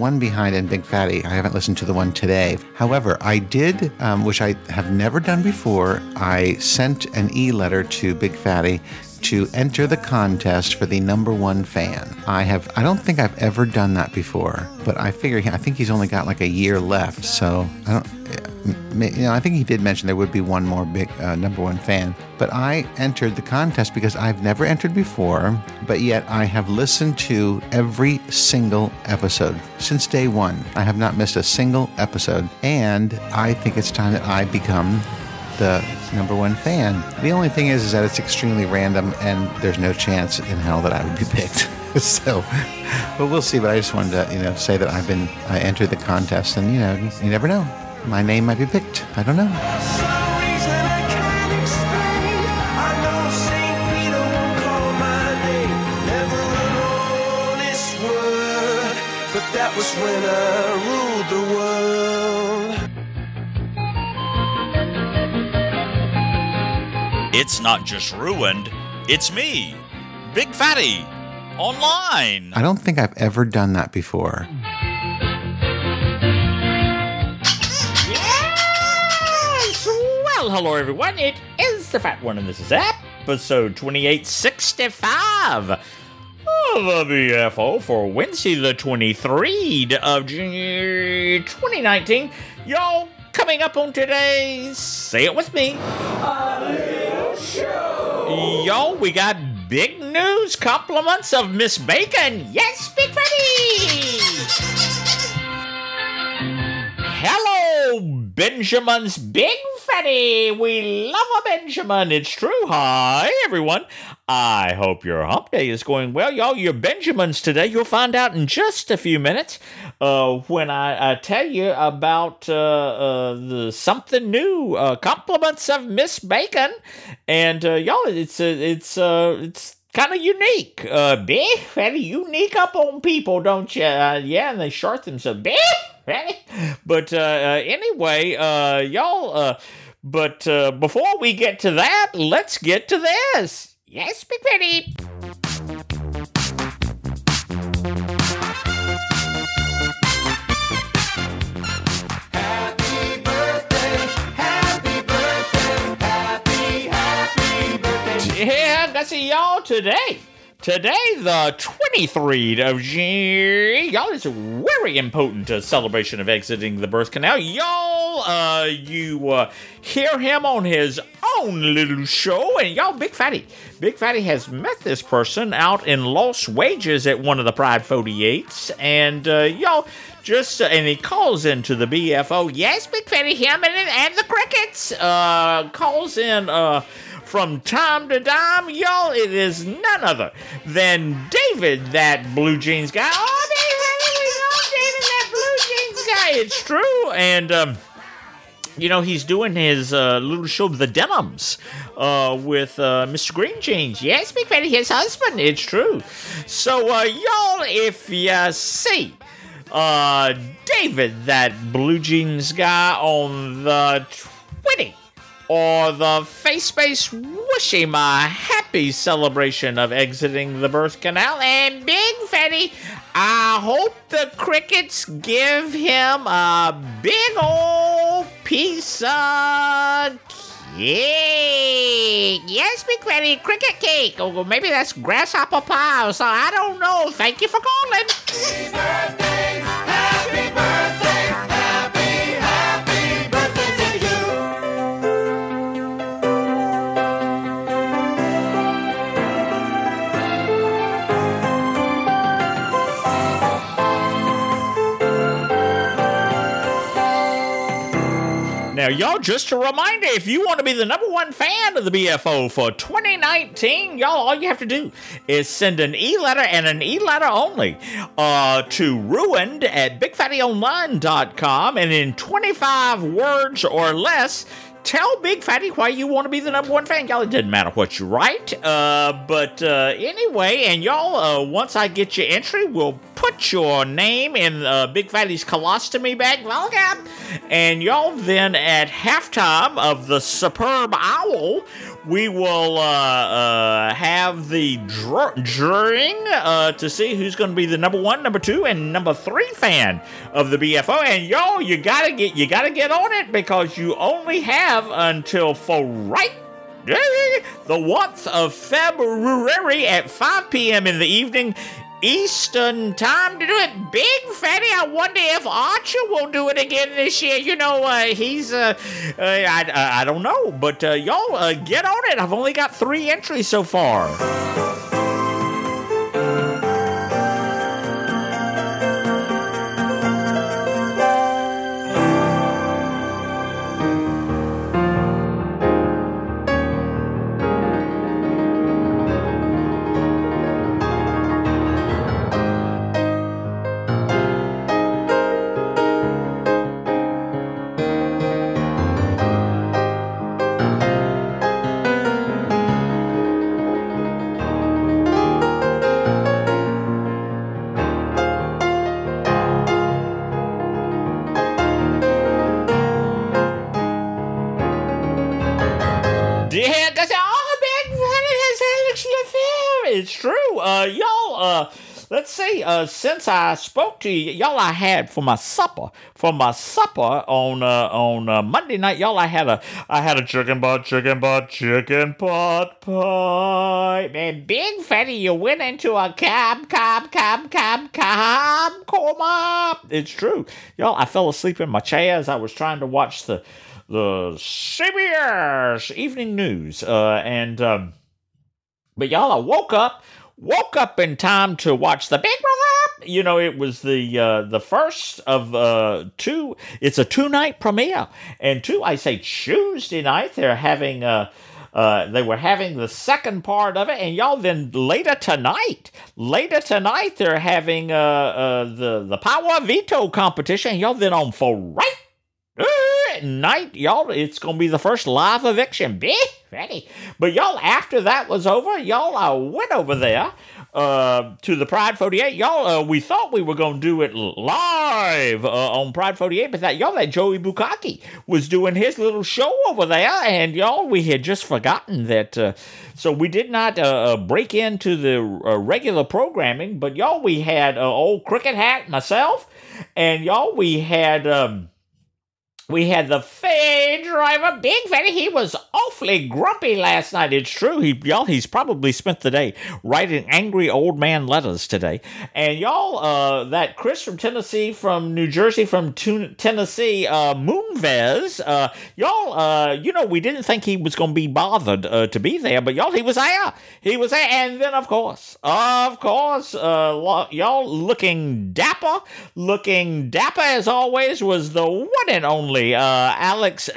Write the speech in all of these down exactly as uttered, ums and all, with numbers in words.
one behind in Big Fatty. I haven't listened to the one today. However, I did, um, which I have never done before, I sent an e-letter to Big Fatty to enter the contest for the number one fan. I have, I don't think I've ever done that before, but I figure, I think he's only got like a year left, so I don't, you know, I think he did mention there would be one more big uh, number one fan, but I entered the contest because I've never entered before, but yet I have listened to every single episode since day one. I have not missed a single episode, and I think it's time that I become the number one fan. The only thing is, is that it's extremely random, and there's no chance in hell that I would be picked. So, but we'll see. But I just wanted to, you know, say that I've been, I entered the contest, and you know, you never know. My name might be picked. I don't know. That was when I ruled the world. It's not just ruined, it's me, Big Fatty, online. I don't think I've ever done that before. Yes! Well, hello everyone, it is the Fat One, and this is episode twenty-eight sixty-five of the B F O for Wednesday the twenty-third of June twenty nineteen. Y'all, coming up on today's, say it with me, a little show. Y'all, we got big news, compliments of Miss Bacon. Yes, Big Fatty. Hello, Benjamin's Big Fatty. We love a Benjamin. It's true. Hi, everyone. I hope your hump day is going well. Y'all, your Benjamins today, you'll find out in just a few minutes uh, when I, I tell you about uh, uh, the something new, uh, compliments of Miss Bacon. And uh, y'all, it's, uh, it's, uh, it's kind of unique. Uh, Big Fatty, you sneak up on people, don't you? Uh, yeah, and they short themselves. Big Fatty. But uh, uh, anyway, uh, y'all, uh, but uh, before we get to that, let's get to this. Yes, Big Fatty. Happy birthday, happy birthday, happy, happy birthday. Yeah, I see y'all today. Today, the twenty-third of June, y'all, is a very important uh, celebration of exiting the birth canal. Y'all, uh, you uh, hear him on his own little show, and y'all, Big Fatty. Big Fatty has met this person out in Los Wages at one of the Pride forty-eights, and uh, y'all, just, uh, and he calls into the B F O. Yes, Big Fatty, him and, and the Crickets, uh, calls in, uh, from time to time, y'all, it is none other than David, that blue jeans guy. Oh, David, we love David, that blue jeans guy. It's true. And, um, you know, he's doing his uh, little show, The Denims, uh, with uh, Mister Green Jeans. Yes, Big Fatty, his husband. It's true. So, uh, y'all, if you see uh, David, that blue jeans guy, on the Twitter, or the face-based wish him a happy celebration of exiting the birth canal. And Big Fatty, I hope the Crickets give him a big old piece of cake. Yes, Big Fatty, cricket cake. Or maybe that's grasshopper pie, so I don't know. Thank you for calling. Happy birthday, happy birthday, happy, happy birthday to you. Now, y'all, just a reminder, if you want to be the number one fan of the B F O for twenty nineteen, y'all, all you have to do is send an e-letter, and an e-letter only, uh, to ruined at big fatty online dot com, and in twenty-five words or less, tell Big Fatty why you want to be the number one fan. Y'all, it doesn't matter what you write. Uh, but uh, anyway, and y'all, uh, once I get your entry, we'll put your name in uh, Big Fatty's colostomy bag. Welcome. And y'all, then at halftime of the Superb Owl, we will uh, uh, have the dr- drawing uh, to see who's going to be the number one, number two, and number three fan of the B F O. And y'all, you gotta get you gotta get on it because you only have until for right the month of February at five p.m. in the evening Eastern time to do it. Big Fatty, I wonder if Archer will do it again this year. You know, uh, he's, uh, uh, I, I, I don't know, but uh, y'all uh, get on it. I've only got three entries so far. It's true. Uh, y'all, uh, let's see, uh, since I spoke to you, y'all, I had for my supper, for my supper on, uh, on, uh, Monday night, y'all, I had a, I had a chicken pot, chicken pot, chicken pot pie. Man, Big Fatty, you went into a cab, cab, cab, cab, cab coma. It's true. Y'all, I fell asleep in my chair as I was trying to watch the, the C B S Evening News, uh, and, um, but y'all, I woke up, woke up in time to watch the Big Brother. You know, it was the uh, the first of uh, two. It's a two night premiere, and two. I say Tuesday night. They're having uh, uh, they were having the second part of it, and y'all. Then later tonight, later tonight, they're having uh, uh, the the Power Veto competition. And y'all then on for right. Night, y'all, it's gonna be the first live eviction. Big Fatty. But y'all, after that was over, y'all, I went over there uh, to the Pride forty-eight. Y'all, uh, we thought we were gonna do it live uh, on Pride forty-eight, but that y'all, that Joey Bukaki was doing his little show over there, and y'all, we had just forgotten that. Uh, so we did not uh, break into the uh, regular programming, but y'all, we had uh, old Cricket Hat, myself, and y'all, we had. Um, We had the Fade driver, Big Fatty. He was awfully grumpy last night. It's true. He, y'all, he's probably spent the day writing angry old man letters today. And y'all, uh, that Chris from Tennessee, from New Jersey, from t- Tennessee, uh, Moonves, uh, y'all, uh, you know, we didn't think he was going to be bothered uh, to be there, but y'all, he was there. He was there. And then, of course, of course, uh, lo- y'all looking dapper, looking dapper as always, was the one and only Uh, Alex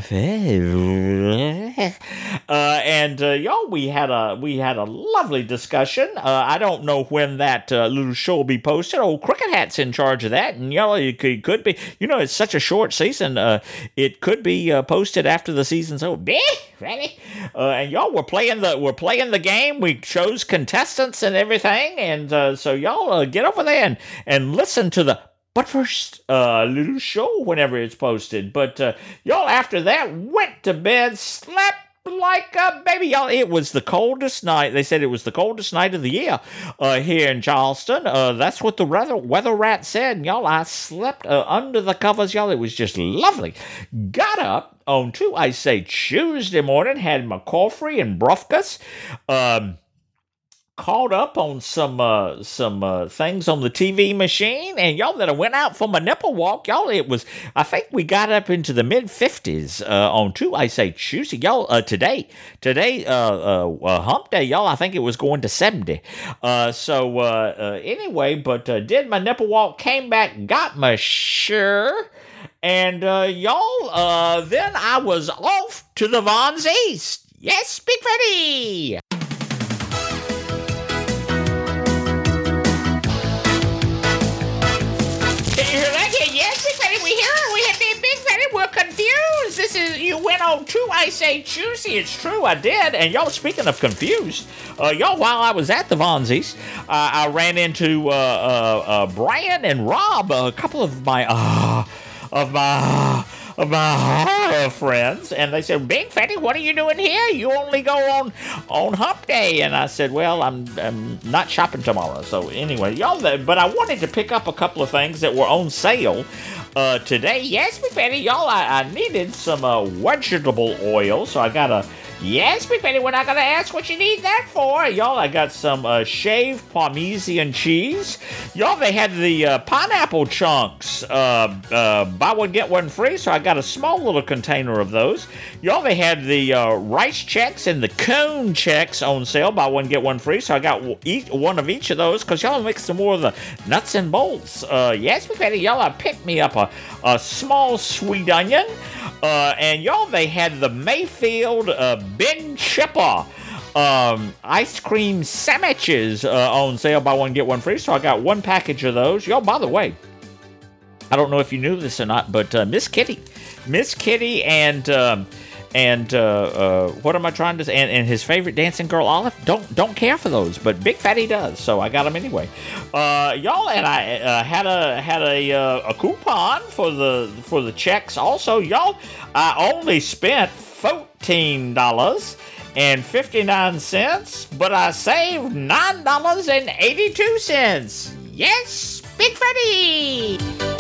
Lefebvre, uh, and uh, y'all, we had a we had a lovely discussion. Uh, I don't know when that uh, little show will be posted. Old Cricket Hat's in charge of that, and y'all, it could, could be. You know, it's such a short season. Uh, it could be uh, posted after the season's over. Ready? Uh, and y'all, we're playing the we're playing the game. We chose contestants and everything, and uh, so y'all uh, get over there and and listen to the. But first, a uh, little show whenever it's posted. But uh, y'all, after that, went to bed, slept like a baby. Y'all, it was the coldest night. They said it was the coldest night of the year uh, here in Charleston. Uh, that's what the weather, weather rat said. And y'all, I slept uh, under the covers. Y'all, it was just lovely. Got up on two, I say, Tuesday morning, had my coffee and brofkas. Um... Caught up on some uh, some uh, things on the T V machine, and y'all, that I went out for my nipple walk, y'all, it was, I think we got up into the mid fifties uh, on two, I say, Tuesday, y'all, uh, today, today, uh, uh, uh, hump day, y'all, I think it was going to seventy. Uh, so, uh, uh, anyway, but uh, did my nipple walk, came back, got my shirt, and uh, y'all, uh, then I was off to the Vons East. Yes, Big Fatty! Yes, Big Fatty, we hear it. We have been Big Fatty. We're confused. This is, you went on two, I say, Tuesday. It's true, I did. And y'all, speaking of confused, uh, y'all, while I was at the Vonsies, uh, I ran into uh, uh, uh, Brian and Rob, a couple of my, uh, of my, of my horror friends, and they said, Big Fatty, what are you doing here? You only go on on hump day. And I said, well, I'm, I'm not shopping tomorrow. So anyway, y'all, but I wanted to pick up a couple of things that were on sale uh, today. Yes, Big Fatty, y'all, I, I needed some uh, vegetable oil, so I got a Yes, Big Fatty, we're not going to ask what you need that for. Y'all, I got some uh, shaved Parmesan cheese. Y'all, they had the uh, pineapple chunks. Uh, uh, buy one, get one free, so I got a small little container of those. Y'all, they had the uh, rice checks and the cone checks on sale. Buy one, get one free, so I got each, one of each of those, because y'all mix some more of the nuts and bolts. Uh, yes, Big Fatty, y'all, I picked me up a, a small sweet onion. Uh, and y'all, they had the Mayfield uh, Big Chipper um, ice cream sandwiches uh, on sale. Buy one, get one free. So I got one package of those. Y'all, by the way, I don't know if you knew this or not, but uh, Miss Kitty, Miss Kitty and um, and uh, uh, what am I trying to say? And, and his favorite dancing girl, Olive, don't don't care for those, but Big Fatty does. So I got them anyway. Uh, y'all, and I uh, had a had a uh, a coupon for the for the checks. Also, y'all, I only spent fourteen dollars and fifty nine cents, but I saved nine dollars and eighty two cents. Yes, Big Fatty.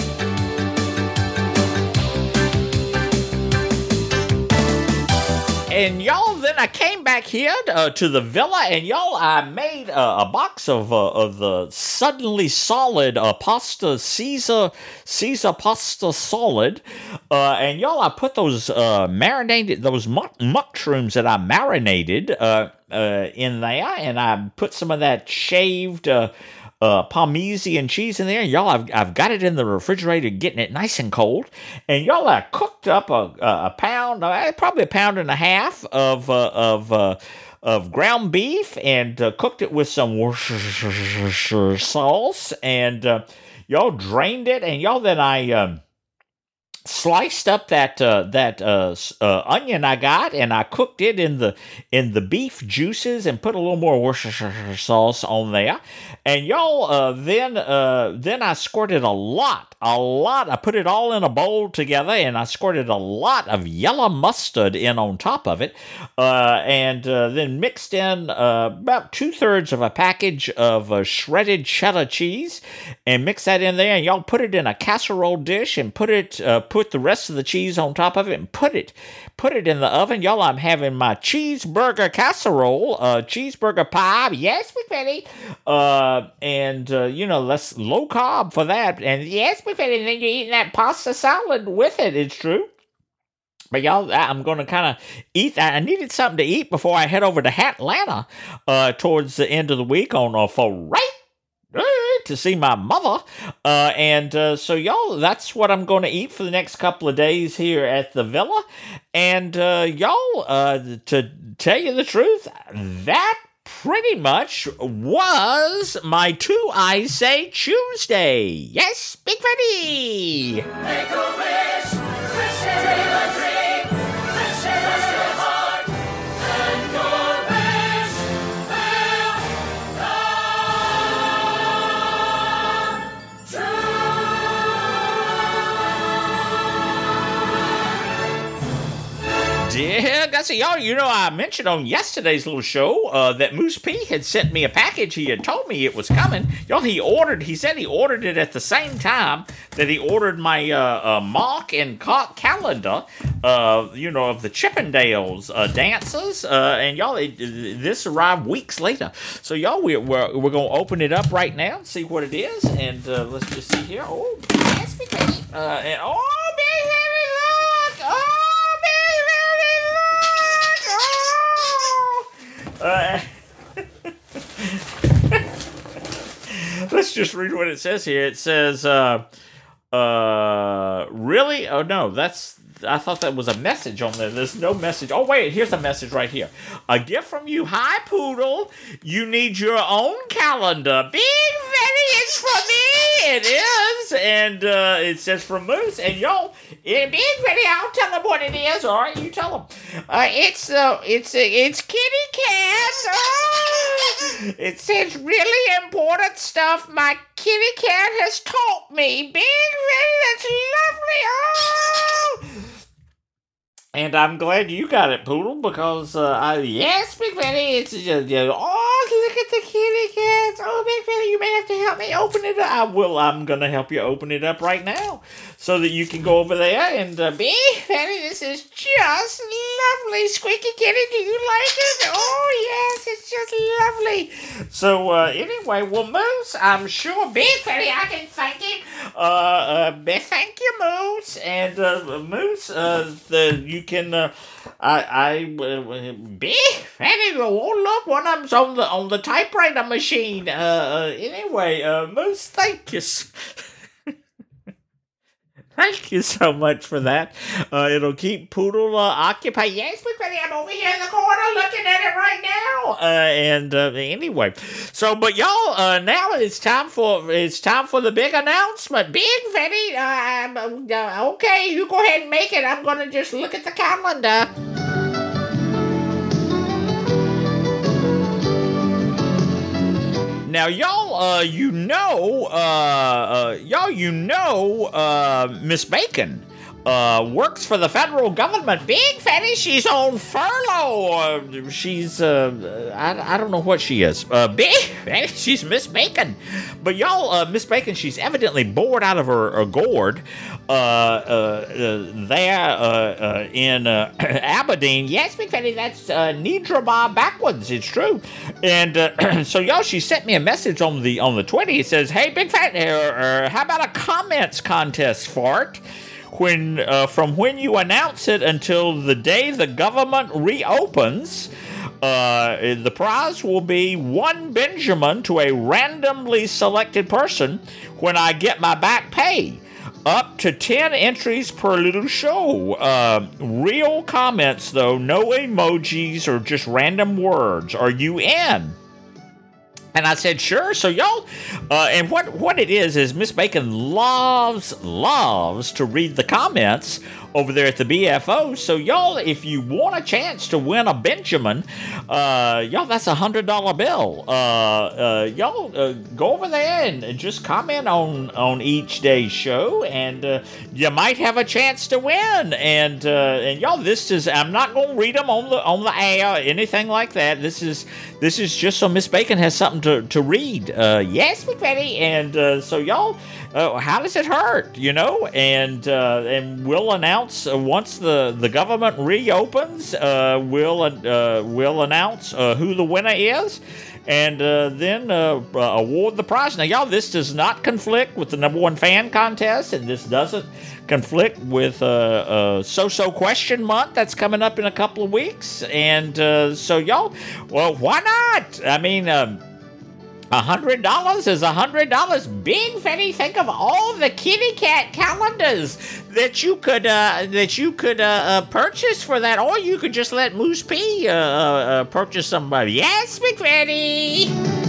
And y'all, then I came back here uh, to the villa, and y'all, I made uh, a box of uh, of the suddenly solid uh, pasta Caesar Caesar pasta solid, uh, and y'all, I put those uh, marinated those muck, mushrooms that I marinated uh, uh, in there, and I put some of that shaved Uh, Uh, Parmesan cheese in there. Y'all, I've, I've got it in the refrigerator, getting it nice and cold. And y'all, I cooked up a, a, a pound, uh, probably a pound and a half of uh, of uh, of ground beef, and uh, cooked it with some Worcestershire sauce. And uh, y'all drained it, and y'all, then I um, sliced up that uh, that uh, uh, onion I got, and I cooked it in the in the beef juices, and put a little more Worcestershire sauce on there. And y'all, uh, then uh, then I squirted a lot, a lot. I put it all in a bowl together, and I squirted a lot of yellow mustard in on top of it, uh, and uh, then mixed in uh, about two thirds of a package of uh, shredded cheddar cheese, and mixed that in there. And y'all, put it in a casserole dish, and put it uh, put the rest of the cheese on top of it, and put it put it in the oven. Y'all, I'm having my cheeseburger casserole, uh, cheeseburger pie. Yes, Big Fatty. Uh, and, uh, you know, less low carb for that. And yes, Big Fatty, and then you're eating that pasta salad with it. It's true. But y'all, I'm going to kind of eat that. I needed something to eat before I head over to Atlanta uh, towards the end of the week on a foray to see my mother. Uh, and uh, so, y'all, that's what I'm going to eat for the next couple of days here at the villa. And, uh, y'all, uh, to tell you the truth, that pretty much was my Two I Say Tuesday. Yes, Big Fatty. Make a wish, wish dream a dream, wish trust your heart, and your wish will come true. Dear Gussie, y'all, you know, I mentioned on yesterday's little show uh, that Moose P had sent me a package. He had told me it was coming. Y'all, he ordered, he said he ordered it at the same time that he ordered my uh, uh, mock and cock calendar, uh, you know, of the Chippendales uh, dancers. Uh, and y'all, it, this arrived weeks later. So y'all, we're, we're, we're going to open it up right now and see what it is. And uh, let's just see here. Oh, yes, because, uh, and oh, baby, look! Oh! Uh, let's just read what it says here. It says, uh, uh, really? Oh, no, that's, I thought that was a message on there. There's no message. Oh, wait, here's a message right here. A gift from you. Hi, Poodle. You need your own calendar. Big Fatty, it's for me. It is. And uh, it says from Moose. And y'all, Big Fatty, I'll tell them what it is. All right, you tell them. Uh, it's, uh, it's, uh, it's Kitty Cat. Oh, it says really important stuff my kitty cat has taught me. Big Fatty, that's lovely. Oh. And I'm glad you got it, Poodle, because, uh, I, yes, Big Fatty, it's just, you know, oh, look at the kitty cats. Oh, Big Fatty, you may have to help me open it up. I will, I'm going to help you open it up right now so that you can go over there and, uh, Big Fatty, this is just lovely. Squeaky Kitty, do you like it? Oh, yes, it's just lovely. So, uh, anyway, well, Moose, I'm sure, Big Fatty, I can thank him. Uh, uh, thank you, Moose. And, uh, Moose, uh, the, you can, uh, I, I, uh, Big Fatty, oh, look, one of them's on the, on the typewriter machine. Uh, uh anyway, uh, Moose, thank you. Thank you so much for that. Uh, it'll keep Poodle uh, occupied. Yes, Big Fatty, I'm over here in the corner looking at it right now. Uh, and uh, anyway, so but y'all, uh, now it's time for it's time for the big announcement. Big Fatty, uh, uh, okay, you go ahead and make it. I'm gonna just look at the calendar. Now, y'all, uh, you know, uh, uh, y'all, you know, uh, Miss Bacon, uh, works for the federal government. Big Fatty, she's on furlough. Uh, she's, uh, I, I don't know what she is. Uh, Big Fatty, she's Miss Bacon. But y'all, uh, Miss Bacon, she's evidently bored out of her, her gourd, uh, uh, uh, there, uh, uh, in, uh, Aberdeen. Yes, Big Fatty, that's, uh, Nidrabar backwards. It's true. And, uh, so y'all, she sent me a message on the, on the Twitter. It says, hey, Big Fatty, uh, uh, how about a comments contest, fart? When uh, from when you announce it until the day the government reopens, uh, the prize will be one Benjamin to a randomly selected person when I get my back pay. Up to ten entries per little show. Uh, real comments, though, no emojis or just random words. Are you in? And I said, sure. So y'all, uh, and what, what it is, is Miss Bacon loves, loves to read the comments over there at the B F O. So y'all, if you want a chance to win a Benjamin, uh, y'all, that's a one hundred dollar bill. Uh, uh, y'all, uh, go over there and, and just comment on, on each day's show, and uh, you might have a chance to win. And, uh, and y'all, this is, I'm not going to read them on the, on the air or anything like that. This is, this is just so Miss Bacon has something to, to read. Uh, yes, Big Fatty. And uh, so y'all, uh, how does it hurt, you know? And, uh, and we'll announce Uh, once the, the government reopens, uh, we'll uh, we'll announce uh, who the winner is, and uh, then uh, uh, award the prize. Now, y'all, this does not conflict with the number one fan contest, and this doesn't conflict with uh, uh, So-So Question Month that's coming up in a couple of weeks. And uh, so, y'all, well, why not? I mean, um, A hundred dollars is a hundred dollars. Big Fatty, think of all the kitty cat calendars that you could uh, that you could uh, uh, purchase for that, or you could just let Moose P uh, uh, purchase somebody. Yes, Big Fatty.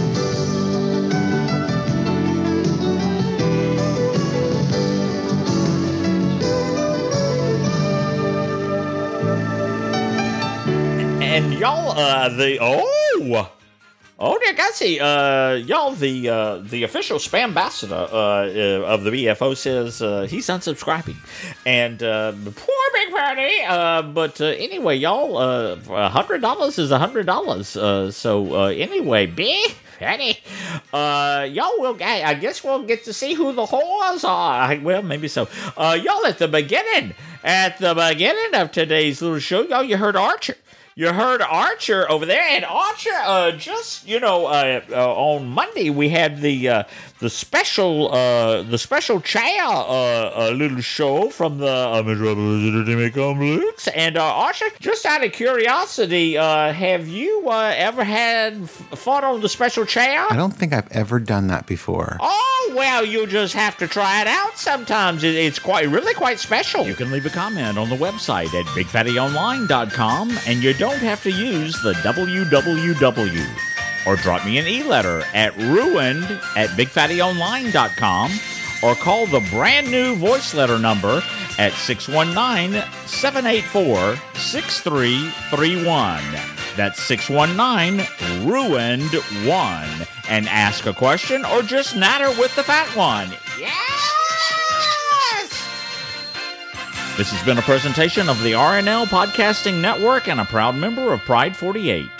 And y'all, uh, the oh. Oh, dear Gutsy, uh, y'all, the uh, the official spam ambassador uh, uh, of the B F O says uh, he's unsubscribing. And uh, poor Big Fatty. Uh, but uh, anyway, y'all, uh, one hundred dollars is one hundred dollars. Uh, so uh, anyway, Big Fatty, uh, y'all will, I guess we'll get to see who the whores are. Well, maybe so. Uh, y'all, at the beginning, at the beginning of today's little show, y'all, you heard Archer. You heard Archer over there, and Archer, uh, just, you know, uh, uh, on Monday we had the uh, the special uh, the special chair uh, uh, little show from the uh, Metropolis Complex. And uh, Archer, just out of curiosity, uh, have you uh, ever had f- fought on the special chair? I don't think I've ever done that before. Oh, well, you'll just have to try it out sometimes. It, it's quite, really quite special. You can leave a comment on the website at big fatty online dot com, and you don't have to use the W W W. Or drop me an e-letter at ruined at big fatty online dot com, or call the brand new voice letter number at six one nine, seven eight four, six three three one. That's six one nine, ruined one. And ask a question or just natter with the fat one. Yes! This has been a presentation of the R N L Podcasting Network and a proud member of Pride forty-eight.